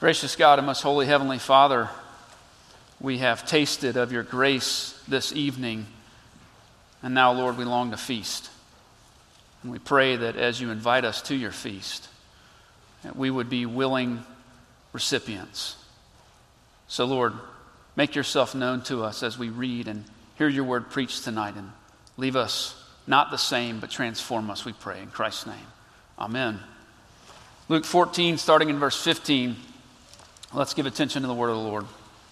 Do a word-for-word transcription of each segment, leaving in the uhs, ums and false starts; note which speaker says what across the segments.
Speaker 1: Gracious God and most holy Heavenly Father, we have tasted of your grace this evening, and now, Lord, we long to feast. And we pray that as you invite us to your feast, that we would be willing recipients. So, Lord, make yourself known to us as we read and hear your word preached tonight, and leave us not the same, but transform us, we pray, in Christ's name. Amen. Luke fourteen, starting in verse fifteen. Let's give attention to the word of the Lord.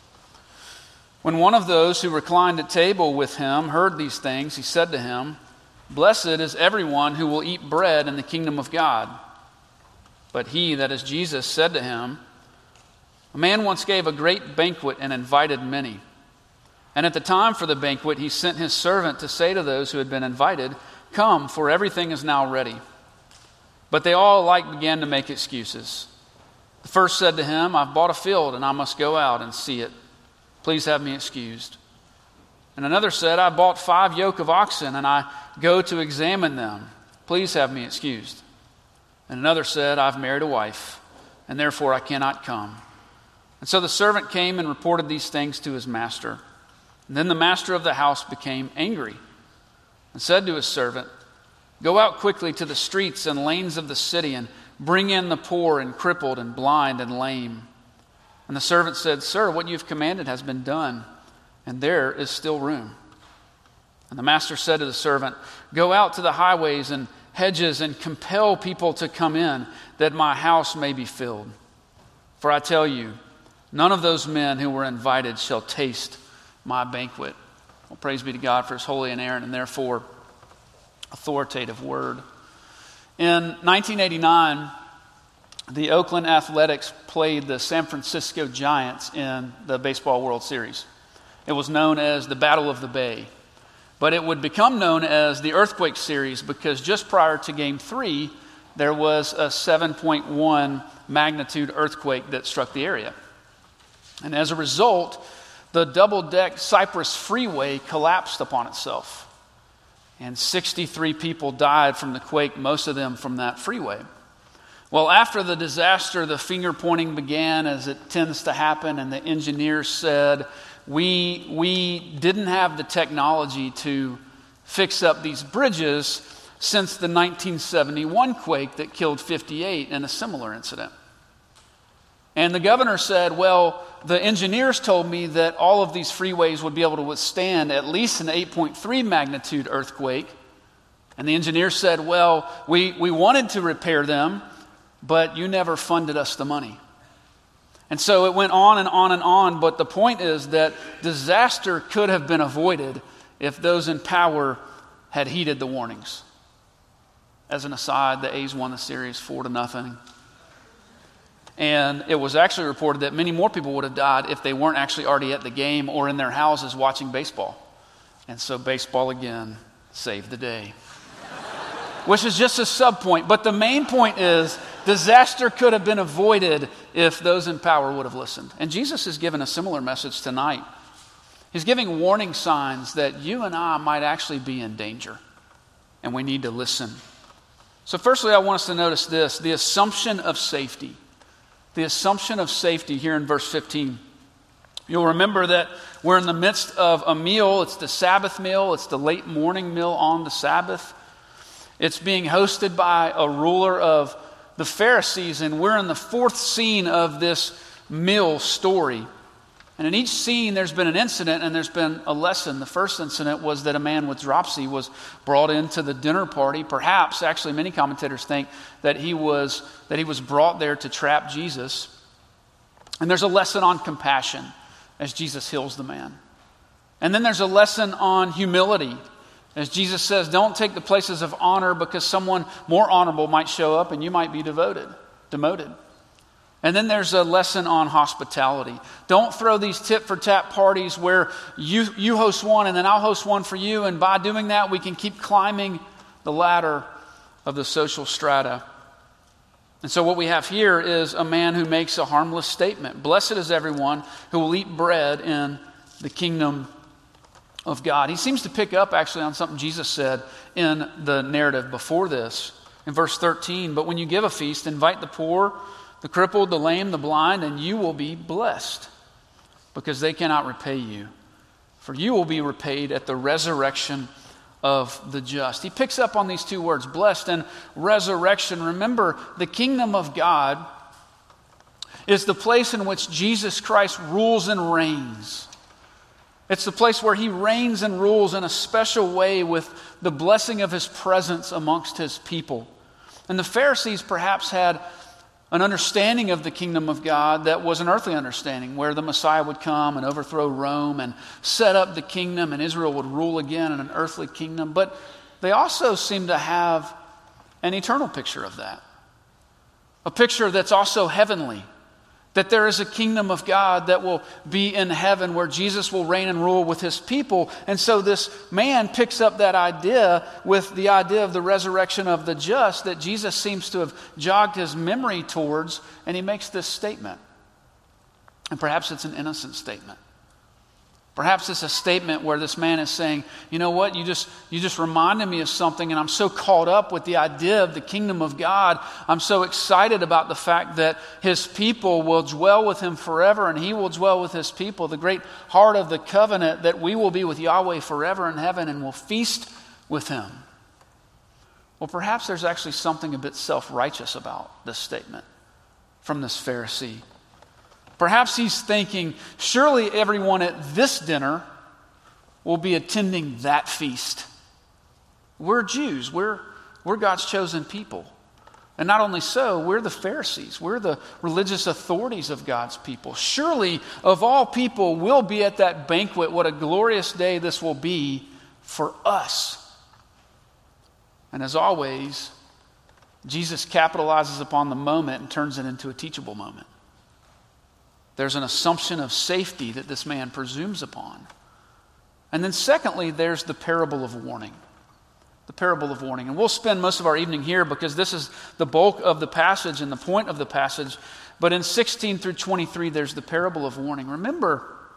Speaker 1: When one of those who reclined at table with him heard these things, he said to him, "Blessed is everyone who will eat bread in the kingdom of God." But he, that is Jesus, said to him, "A man once gave a great banquet and invited many. And at the time for the banquet, he sent his servant to say to those who had been invited, 'Come, for everything is now ready.' But they all alike began to make excuses. The first said to him, 'I've bought a field and I must go out and see it. Please have me excused.' And another said, 'I bought five yoke of oxen and I go to examine them. Please have me excused.' And another said, 'I've married a wife and therefore I cannot come.' And so the servant came and reported these things to his master. And then the master of the house became angry and said to his servant, 'Go out quickly to the streets and lanes of the city and bring in the poor and crippled and blind and lame.' And the servant said, 'Sir, what you have commanded has been done, and there is still room.' And the master said to the servant, 'Go out to the highways and hedges and compel people to come in, that my house may be filled. For I tell you, none of those men who were invited shall taste my banquet.'" Well, praise be to God for his holy, inerrant, and therefore authoritative word. In nineteen eighty-nine, the Oakland Athletics played the San Francisco Giants in the Baseball World Series. It was known as the Battle of the Bay. But it would become known as the Earthquake Series because just prior to Game three, there was a seven point one magnitude earthquake that struck the area. And as a result, the double-deck Cypress Freeway collapsed upon itself. And sixty-three people died from the quake, most of them from that freeway. Well, after the disaster, the finger-pointing began, as it tends to happen, and the engineers said, we, we didn't have the technology to fix up these bridges since the nineteen seventy-one quake that killed fifty-eight in a similar incident. And the governor said, "Well, the engineers told me that all of these freeways would be able to withstand at least an eight point three magnitude earthquake." And the engineers said, "Well, we, we wanted to repair them, but you never funded us the money." And so it went on and on and on, but the point is that disaster could have been avoided if those in power had heeded the warnings. As an aside, the A's won the series four to nothing. And it was actually reported that many more people would have died if they weren't actually already at the game or in their houses watching baseball. And so baseball again saved the day. Which is just a sub-point. But the main point is disaster could have been avoided if those in power would have listened. And Jesus has given a similar message tonight. He's giving warning signs that you and I might actually be in danger. And we need to listen. So firstly, I want us to notice this, the assumption of safety. The assumption of safety here in verse fifteen. You'll remember that we're in the midst of a meal. It's the Sabbath meal. It's the late morning meal on the Sabbath. It's being hosted by a ruler of the Pharisees, and we're in the fourth scene of this meal story. And in each scene, there's been an incident and there's been a lesson. The first incident was that a man with dropsy was brought into the dinner party. Perhaps, actually, many commentators think that he was that he was brought there to trap Jesus. And there's a lesson on compassion as Jesus heals the man. And then there's a lesson on humility. As Jesus says, don't take the places of honor because someone more honorable might show up and you might be devoted, demoted. And then there's a lesson on hospitality. Don't throw these tit-for-tat parties where you, you host one and then I'll host one for you. And by doing that, we can keep climbing the ladder of the social strata. And so what we have here is a man who makes a harmless statement. Blessed is everyone who will eat bread in the kingdom of God. He seems to pick up actually on something Jesus said in the narrative before this. In verse thirteen, but when you give a feast, invite the poor, the crippled, the lame, the blind, and you will be blessed, because they cannot repay you. For you will be repaid at the resurrection of the just. He picks up on these two words, blessed and resurrection. Remember, the kingdom of God is the place in which Jesus Christ rules and reigns. It's the place where he reigns and rules in a special way with the blessing of his presence amongst his people. And the Pharisees perhaps had an understanding of the kingdom of God that was an earthly understanding, where the Messiah would come and overthrow Rome and set up the kingdom, and Israel would rule again in an earthly kingdom. But they also seem to have an eternal picture of that. A picture that's also heavenly. That there is a kingdom of God that will be in heaven where Jesus will reign and rule with his people. And so this man picks up that idea with the idea of the resurrection of the just that Jesus seems to have jogged his memory towards, and he makes this statement. And perhaps it's an innocent statement. Perhaps it's a statement where this man is saying, you know what, you just you just reminded me of something, and I'm so caught up with the idea of the kingdom of God. I'm so excited about the fact that his people will dwell with him forever, and he will dwell with his people. The great heart of the covenant that we will be with Yahweh forever in heaven and will feast with him. Well, perhaps there's actually something a bit self-righteous about this statement from this Pharisee. Perhaps he's thinking, surely everyone at this dinner will be attending that feast. We're Jews. We're, we're God's chosen people. And not only so, we're the Pharisees. We're the religious authorities of God's people. Surely, of all people, we'll be at that banquet. What a glorious day this will be for us. And as always, Jesus capitalizes upon the moment and turns it into a teachable moment. There's an assumption of safety that this man presumes upon. And then secondly, there's the parable of warning. The parable of warning. And we'll spend most of our evening here because this is the bulk of the passage and the point of the passage. But in sixteen through twenty-three, there's the parable of warning. Remember,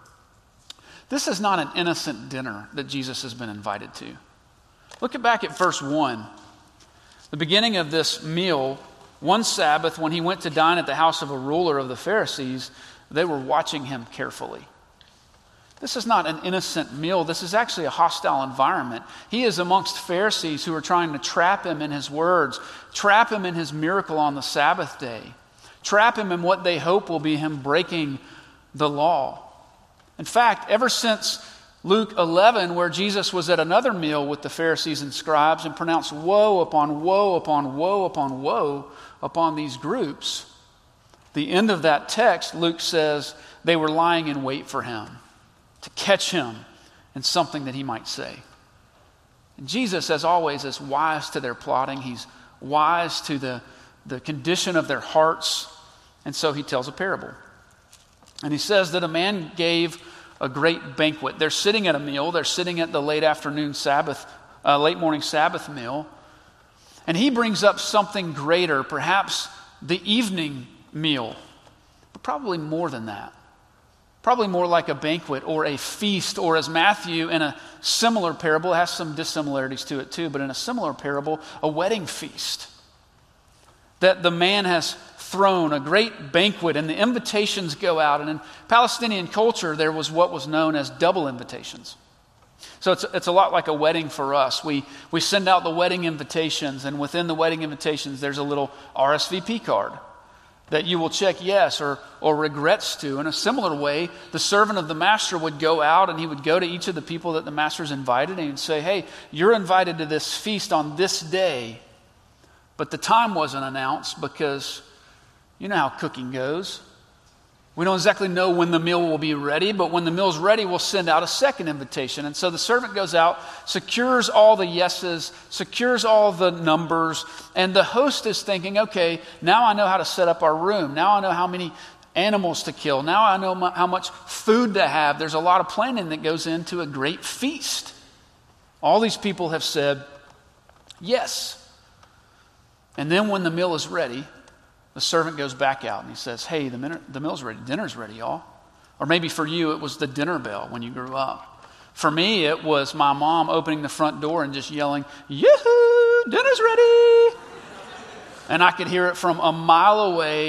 Speaker 1: this is not an innocent dinner that Jesus has been invited to. Look back at verse one. The beginning of this meal, one Sabbath, when he went to dine at the house of a ruler of the Pharisees, they were watching him carefully. This is not an innocent meal. This is actually a hostile environment. He is amongst Pharisees who are trying to trap him in his words, trap him in his miracle on the Sabbath day, trap him in what they hope will be him breaking the law. In fact, ever since Luke eleven, where Jesus was at another meal with the Pharisees and scribes and pronounced woe upon woe upon woe upon woe upon these groups, the end of that text, Luke says, they were lying in wait for him to catch him in something that he might say. And Jesus, as always, is wise to their plotting. He's wise to the, the condition of their hearts. And so he tells a parable. And he says that a man gave a great banquet. They're sitting at a meal. They're sitting at the late afternoon Sabbath, uh, late morning Sabbath meal. And he brings up something greater, perhaps the evening meal, but probably more than that. Probably more like a banquet or a feast, or as Matthew in a similar parable, has some dissimilarities to it too, but in a similar parable, a wedding feast. That the man has thrown a great banquet and the invitations go out. And in Palestinian culture, there was what was known as double invitations. So it's, it's a lot like a wedding for us. We, we send out the wedding invitations, and within the wedding invitations, there's a little R S V P card that you will check yes or, or regrets to. In a similar way, the servant of the master would go out and he would go to each of the people that the master's invited and he would say, hey, you're invited to this feast on this day, but the time wasn't announced because you know how cooking goes. We don't exactly know when the meal will be ready, but when the meal's ready, we'll send out a second invitation. And so the servant goes out, secures all the yeses, secures all the numbers, and the host is thinking, okay, now I know how to set up our room. Now I know how many animals to kill. Now I know m- how much food to have. There's a lot of planning that goes into a great feast. All these people have said yes. And then when the meal is ready, the servant goes back out and he says, hey, the, min- the meal's ready. Dinner's ready, y'all. Or maybe for you, it was the dinner bell when you grew up. For me, it was my mom opening the front door and just yelling, yoo-hoo, dinner's ready. And I could hear it from a mile away,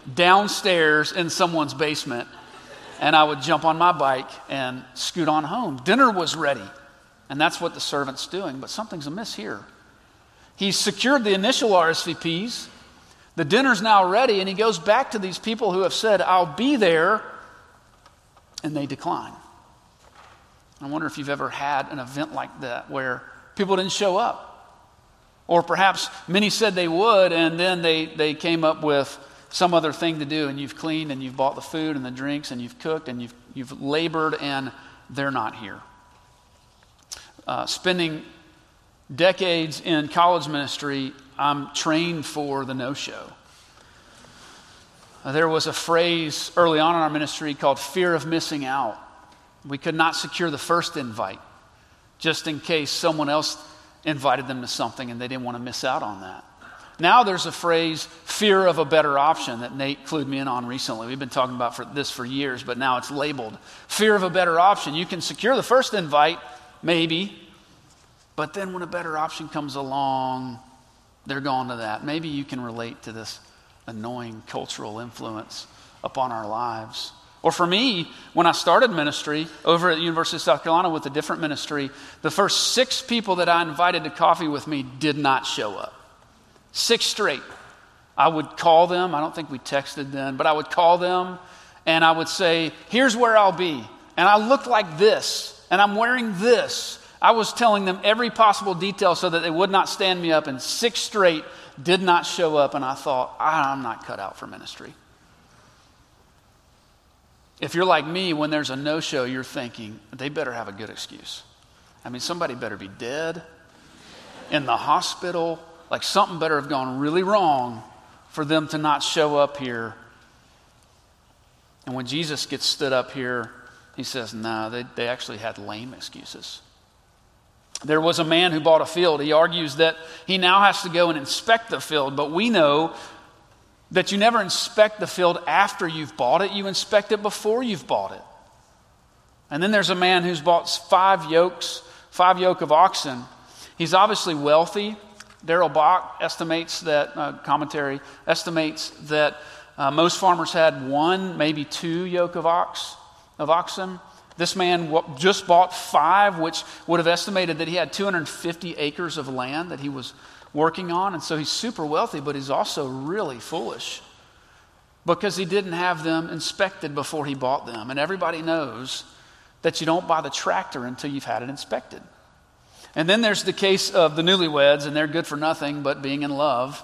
Speaker 1: downstairs in someone's basement, and I would jump on my bike and scoot on home. Dinner was ready, and that's what the servant's doing, but something's amiss here. He's secured the initial R S V Ps. The dinner's now ready, and he goes back to these people who have said, I'll be there, and they decline. I wonder if you've ever had an event like that where people didn't show up. Or perhaps many said they would, and then they, they came up with some other thing to do, and you've cleaned, and you've bought the food and the drinks, and you've cooked, and you've, you've labored, and they're not here. Uh, spending decades in college ministry, I'm trained for the no-show. Uh, there was a phrase early on in our ministry called fear of missing out. We could not secure the first invite just in case someone else invited them to something and they didn't want to miss out on that. Now there's a phrase, fear of a better option, that Nate clued me in on recently. We've been talking about for this for years, but now it's labeled fear of a better option. You can secure the first invite, maybe, but then when a better option comes along, they're gone to that. Maybe you can relate to this annoying cultural influence upon our lives. Or for me, when I started ministry over at the University of South Carolina with a different ministry, the first six people that I invited to coffee with me did not show up. Six straight. I would call them. I don't think we texted then, but I would call them and I would say, here's where I'll be. And I look like this, and I'm wearing this. I was telling them every possible detail so that they would not stand me up, and six straight did not show up, and I thought, I'm not cut out for ministry. If you're like me, when there's a no-show, you're thinking, they better have a good excuse. I mean, somebody better be dead, in the hospital, like something better have gone really wrong for them to not show up here. And when Jesus gets stood up here, he says, no, they, they actually had lame excuses. There was a man who bought a field. He argues that he now has to go and inspect the field, but we know that you never inspect the field after you've bought it. You inspect it before you've bought it. And then there's a man who's bought five yokes, five yoke of oxen. He's obviously wealthy. Darrell Bach estimates that, uh, commentary estimates that uh, most farmers had one, maybe two yoke of ox, of oxen. This man just bought five, which would have estimated that he had two hundred fifty acres of land that he was working on. And so he's super wealthy, but he's also really foolish because he didn't have them inspected before he bought them. And everybody knows that you don't buy the tractor until you've had it inspected. And then there's the case of the newlyweds, and they're good for nothing but being in love.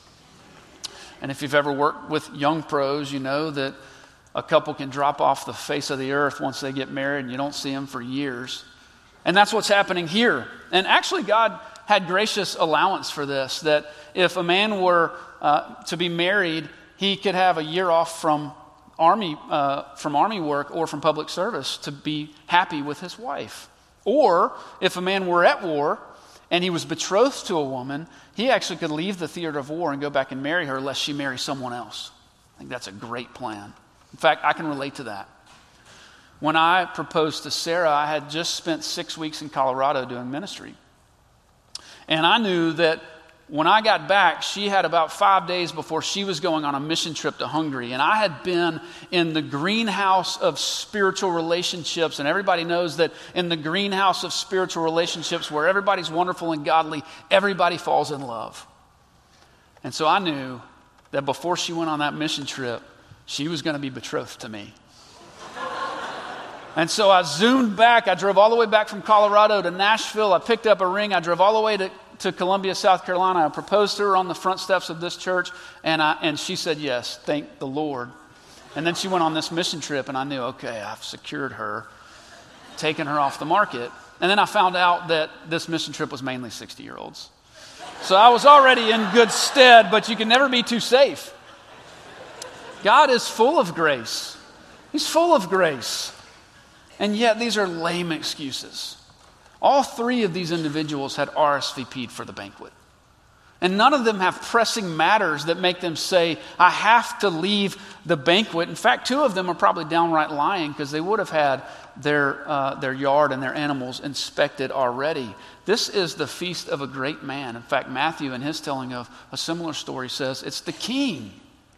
Speaker 1: And if you've ever worked with young pros, you know that a couple can drop off the face of the earth once they get married, and you don't see them for years. And that's what's happening here. And actually, God had gracious allowance for this, that if a man were uh, to be married, he could have a year off from army, uh, from army work or from public service to be happy with his wife. Or if a man were at war and he was betrothed to a woman, he actually could leave the theater of war and go back and marry her lest she marry someone else. I think that's a great plan. In fact, I can relate to that. When I proposed to Sarah, I had just spent six weeks in Colorado doing ministry. And I knew that when I got back, she had about five days before she was going on a mission trip to Hungary. And I had been in the greenhouse of spiritual relationships. And everybody knows that in the greenhouse of spiritual relationships, where everybody's wonderful and godly, everybody falls in love. And so I knew that before she went on that mission trip, she was going to be betrothed to me. And so I zoomed back. I drove all the way back from Colorado to Nashville. I picked up a ring. I drove all the way to, to Columbia, South Carolina. I proposed to her on the front steps of this church, and I and she said yes, thank the Lord. And then she went on this mission trip, and I knew, okay, I've secured her, taken her off the market. And then I found out that this mission trip was mainly sixty-year-olds. So I was already in good stead, but you can never be too safe. God is full of grace. He's full of grace. And yet these are lame excuses. All three of these individuals had R S V P'd for the banquet. And none of them have pressing matters that make them say, I have to leave the banquet. In fact, two of them are probably downright lying because they would have had their, uh, their yard and their animals inspected already. This is the feast of a great man. In fact, Matthew, in his telling of a similar story, says it's the king.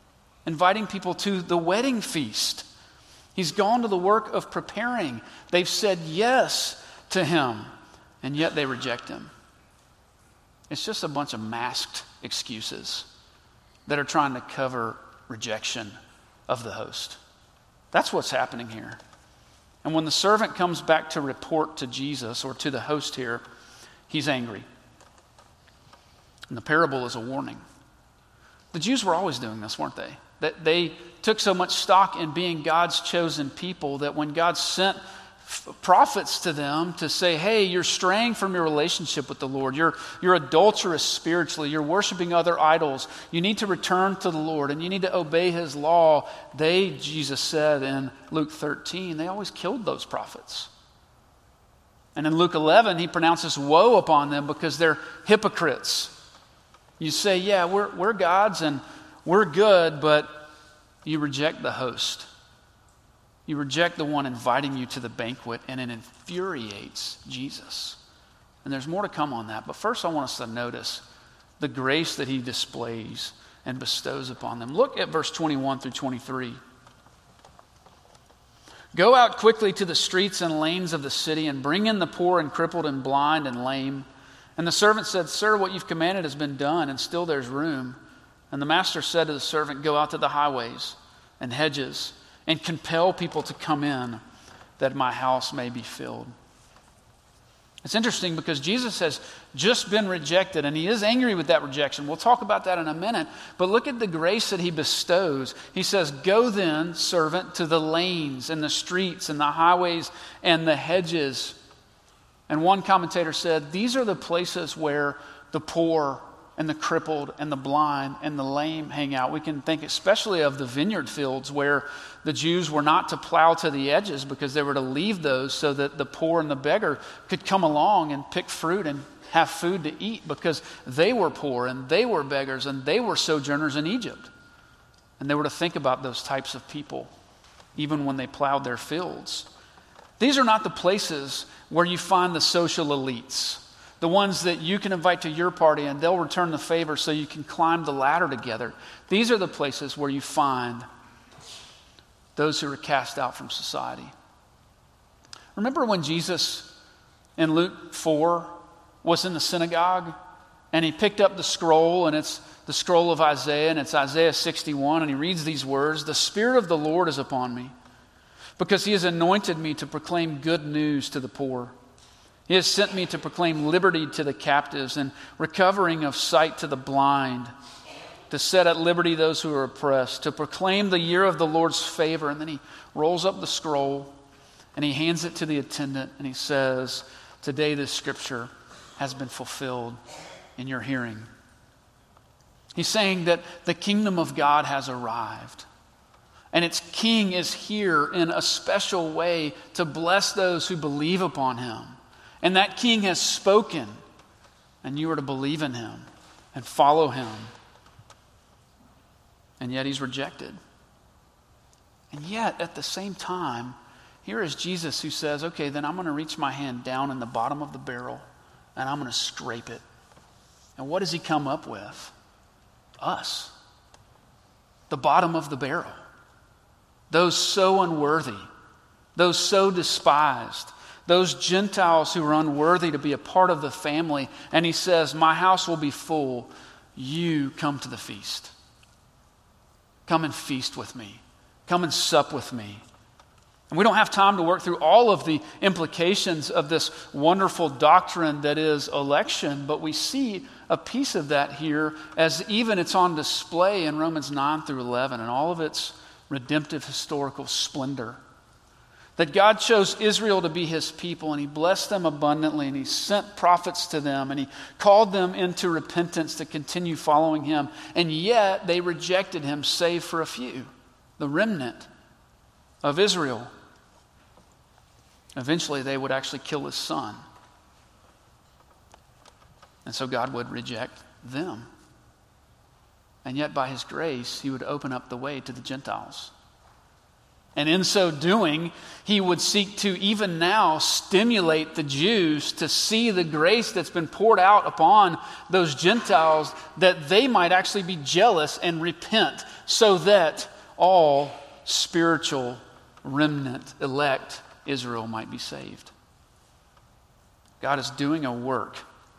Speaker 1: inviting people to the wedding feast. He's gone to the work of preparing. They've said yes to him, and yet they reject him. It's just a bunch of masked excuses that are trying to cover rejection of the host. That's what's happening here. And when the servant comes back to report to Jesus, or to the host here, he's angry. And the parable is a warning. The Jews were always doing this, weren't they? That they took so much stock in being God's chosen people that when God sent f- prophets to them to say, hey, you're straying from your relationship with the Lord. You're, you're adulterous spiritually. You're worshiping other idols. You need to return to the Lord and you need to obey his law. They, Jesus said in Luke thirteen, they always killed those prophets. And in Luke eleven, he pronounces woe upon them because they're hypocrites. You say, yeah, we're, we're God's and we're good, but you reject the host. You reject the one inviting you to the banquet, and it infuriates Jesus. And there's more to come on that. But first I want us to notice the grace that he displays and bestows upon them. Look at verse twenty-one through twenty-three. Go out quickly to the streets and lanes of the city and bring in the poor and crippled and blind and lame. And the servant said, Sir, what you've commanded has been done, and still there's room. And the master said to the servant, Go out to the highways and hedges and compel people to come in, that my house may be filled. It's interesting because Jesus has just been rejected, and he is angry with that rejection. We'll talk about that in a minute. But look at the grace that he bestows. He says, Go then, servant, to the lanes and the streets and the highways and the hedges. And one commentator said, these are the places where the poor and the crippled and the blind and the lame hang out. We can think especially of the vineyard fields where the Jews were not to plow to the edges because they were to leave those so that the poor and the beggar could come along and pick fruit and have food to eat, because they were poor and they were beggars and they were sojourners in Egypt. And they were to think about those types of people even when they plowed their fields. These are not the places where you find the social elites, the ones that you can invite to your party and they'll return the favor so you can climb the ladder together. These are the places where you find those who are cast out from society. Remember when Jesus in Luke four was in the synagogue and he picked up the scroll, and it's the scroll of Isaiah, and it's Isaiah sixty-one, and he reads these words, The Spirit of the Lord is upon me, because he has anointed me to proclaim good news to the poor. He has sent me to proclaim liberty to the captives and recovering of sight to the blind, to set at liberty those who are oppressed, to proclaim the year of the Lord's favor. And then he rolls up the scroll and he hands it to the attendant and he says, Today this scripture has been fulfilled in your hearing. He's saying that the kingdom of God has arrived. And its king is here in a special way to bless those who believe upon him. And that king has spoken, and you are to believe in him and follow him. And yet he's rejected. And yet, at the same time, here is Jesus who says, okay, then I'm going to reach my hand down in the bottom of the barrel, and I'm going to scrape it. And what does he come up with? Us. The bottom of the barrel. Those so unworthy, those so despised, those Gentiles who are unworthy to be a part of the family. And he says, my house will be full. You come to the feast. Come and feast with me. Come and sup with me. And we don't have time to work through all of the implications of this wonderful doctrine that is election, but we see a piece of that here as even it's on display in Romans nine through eleven and all of its redemptive historical splendor. That God chose Israel to be his people, and he blessed them abundantly, and he sent prophets to them, and he called them into repentance to continue following him. And yet they rejected him, save for a few, the remnant of Israel. Eventually they would actually kill his son. And so God would reject them. And yet by his grace, he would open up the way to the Gentiles. And in so doing, he would seek to even now stimulate the Jews to see the grace that's been poured out upon those Gentiles, that they might actually be jealous and repent, so that all spiritual remnant, elect Israel might be saved. God is doing a work,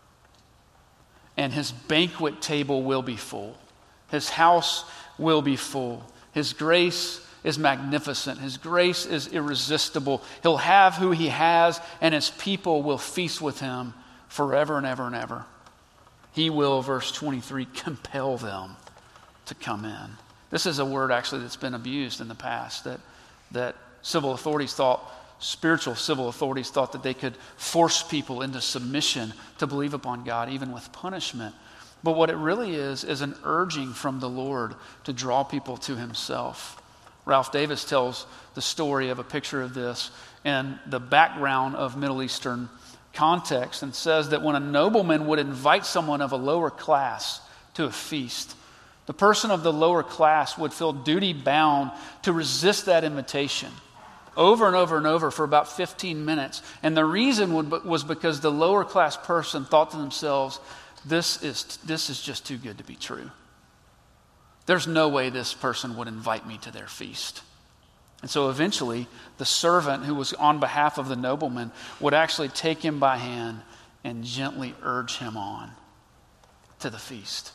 Speaker 1: and his banquet table will be full. His house will be full. His grace is magnificent. His grace is irresistible. He'll have who he has, and his people will feast with him forever and ever and ever. He will, verse twenty-three, compel them to come in. This is a word actually that's been abused in the past, that, that civil authorities thought, spiritual civil authorities thought that they could force people into submission to believe upon God, even with punishment. But what it really is, is an urging from the Lord to draw people to himself. Ralph Davis tells the story of a picture of this in the background of Middle Eastern context, and says that when a nobleman would invite someone of a lower class to a feast, the person of the lower class would feel duty bound to resist that invitation over and over and over for about fifteen minutes. And the reason would, was because the lower class person thought to themselves, this is, this is just too good to be true. There's no way this person would invite me to their feast. And so eventually, the servant who was on behalf of the nobleman would actually take him by hand and gently urge him on to the feast.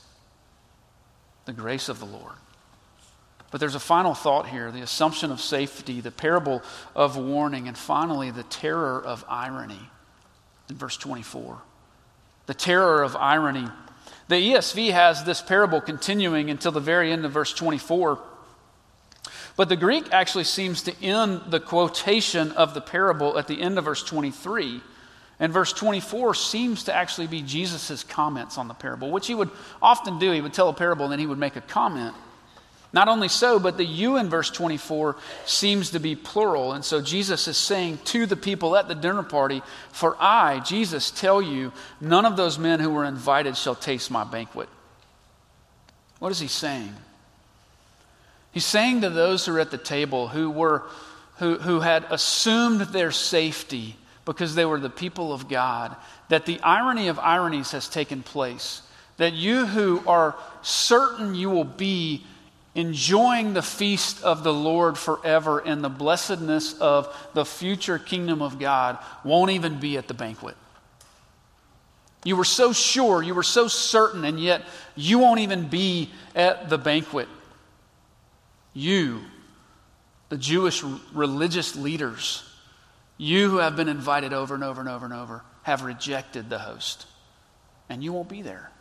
Speaker 1: The grace of the Lord. But there's a final thought here, the assumption of safety, the parable of warning, and finally the terror of irony in verse twenty-four. The terror of irony. The E S V has this parable continuing until the very end of verse twenty-four. But the Greek actually seems to end the quotation of the parable at the end of verse twenty-three. And verse twenty-four seems to actually be Jesus' comments on the parable, which he would often do. He would tell a parable and then he would make a comment. Not only so, but the you in verse twenty-four seems to be plural. And so Jesus is saying to the people at the dinner party, for I, Jesus, tell you, none of those men who were invited shall taste my banquet. What is he saying? He's saying to those who are at the table who were who, who had assumed their safety because they were the people of God, that the irony of ironies has taken place. That you who are certain you will be enjoying the feast of the Lord forever in the blessedness of the future kingdom of God won't even be at the banquet. You were so sure, you were so certain, and yet you won't even be at the banquet. You, the Jewish religious leaders, you who have been invited over and over and over and over, have rejected the host, and you won't be there.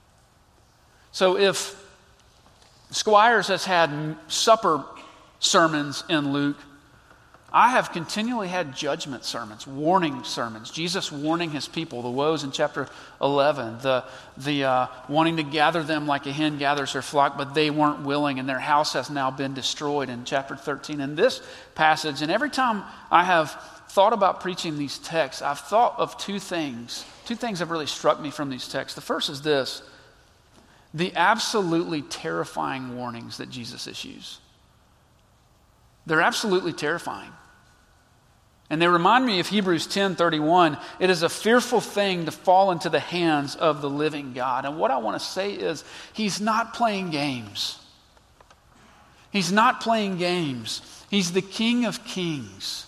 Speaker 1: So if Squires has had supper sermons in Luke, I have continually had judgment sermons, warning sermons. Jesus warning his people, the woes in chapter eleven, the, the uh, wanting to gather them like a hen gathers her flock, but they weren't willing, and their house has now been destroyed in chapter thirteen. In this passage, and every time I have thought about preaching these texts, I've thought of two things. Two things have really struck me from these texts. The first is this: the absolutely terrifying warnings that Jesus issues. They're absolutely terrifying. And they remind me of Hebrews ten thirty-one. It is a fearful thing to fall into the hands of the living God. And what I want to say is, he's not playing games. He's not playing games. He's the King of Kings,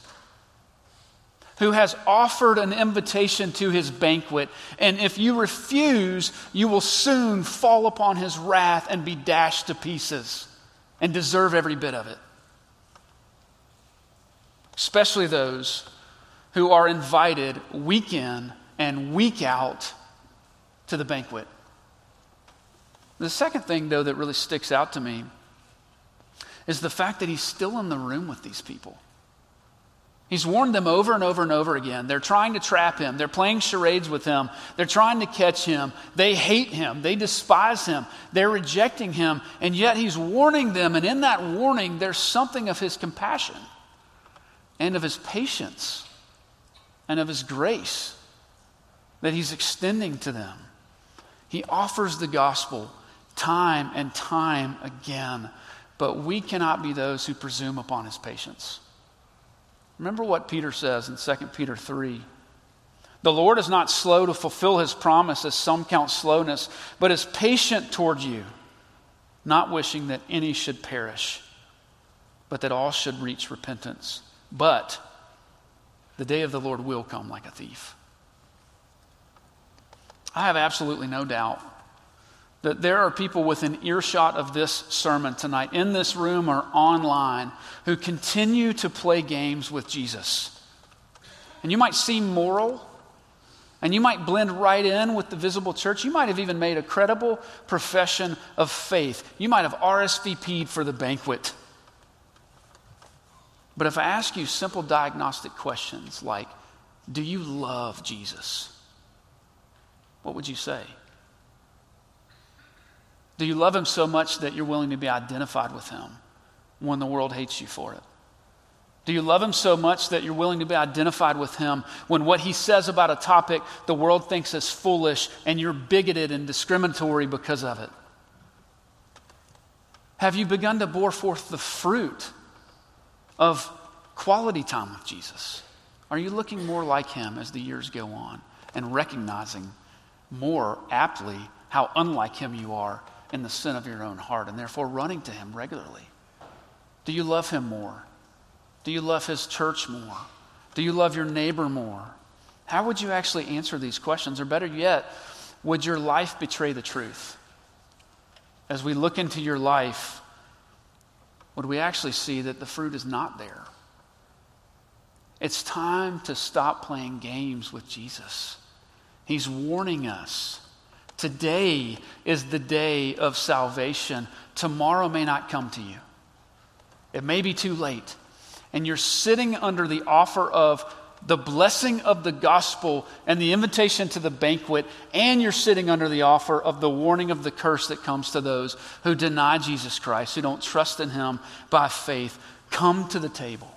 Speaker 1: who has offered an invitation to his banquet. And if you refuse, you will soon fall upon his wrath and be dashed to pieces and deserve every bit of it. Especially those who are invited week in and week out to the banquet. The second thing, though, that really sticks out to me is the fact that he's still in the room with these people. He's warned them over and over and over again. They're trying to trap him. They're playing charades with him. They're trying to catch him. They hate him. They despise him. They're rejecting him. And yet he's warning them. And in that warning, there's something of his compassion and of his patience and of his grace that he's extending to them. He offers the gospel time and time again. But we cannot be those who presume upon his patience. Remember what Peter says in Second Peter three. The Lord is not slow to fulfill his promise, as some count slowness, but is patient toward you, not wishing that any should perish, but that all should reach repentance. But the day of the Lord will come like a thief. I have absolutely no doubt that there are people within earshot of this sermon tonight, in this room or online, who continue to play games with Jesus. And you might seem moral, and you might blend right in with the visible church. You might have even made a credible profession of faith. You might have R S V P'd for the banquet. But if I ask you simple diagnostic questions like, do you love Jesus? What would you say? Do you love him so much that you're willing to be identified with him when the world hates you for it? Do you love him so much that you're willing to be identified with him when what he says about a topic the world thinks is foolish and you're bigoted and discriminatory because of it? Have you begun to bore forth the fruit of quality time with Jesus? Are you looking more like him as the years go on and recognizing more aptly how unlike him you are in the sin of your own heart, and therefore running to him regularly? Do you love him more? Do you love his church more? Do you love your neighbor more? How would you actually answer these questions? Or better yet, would your life betray the truth? As we look into your life, would we actually see that the fruit is not there? It's time to stop playing games with Jesus. He's warning us. Today is the day of salvation. Tomorrow may not come to you. It may be too late. And you're sitting under the offer of the blessing of the gospel and the invitation to the banquet, and you're sitting under the offer of the warning of the curse that comes to those who deny Jesus Christ, who don't trust in him by faith. Come to the table.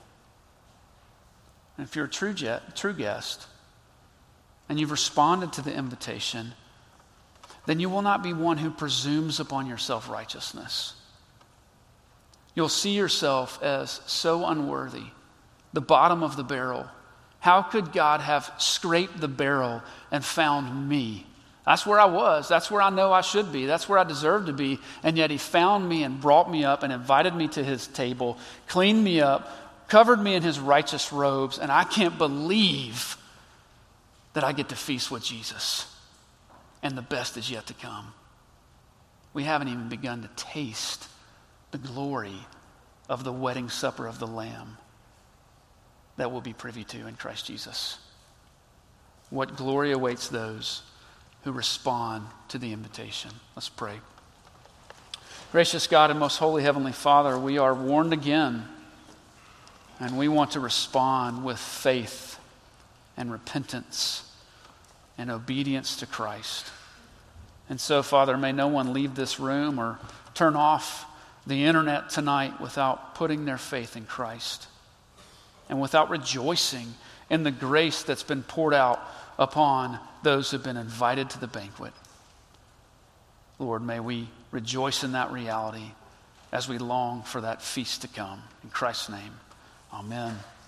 Speaker 1: And if you're a true, jet, true guest, and you've responded to the invitation, then you will not be one who presumes upon your self-righteousness. You'll see yourself as so unworthy, the bottom of the barrel. How could God have scraped the barrel and found me? That's where I was. That's where I know I should be. That's where I deserve to be. And yet he found me and brought me up and invited me to his table, cleaned me up, covered me in his righteous robes, and I can't believe that I get to feast with Jesus. And the best is yet to come. We haven't even begun to taste the glory of the wedding supper of the Lamb that we'll be privy to in Christ Jesus. What glory awaits those who respond to the invitation. Let's pray. Gracious God and most holy Heavenly Father, we are warned again, and we want to respond with faith and repentance and obedience to Christ. And so, Father, may no one leave this room or turn off the internet tonight without putting their faith in Christ and without rejoicing in the grace that's been poured out upon those who've been invited to the banquet. Lord, may we rejoice in that reality as we long for that feast to come. In Christ's name, amen.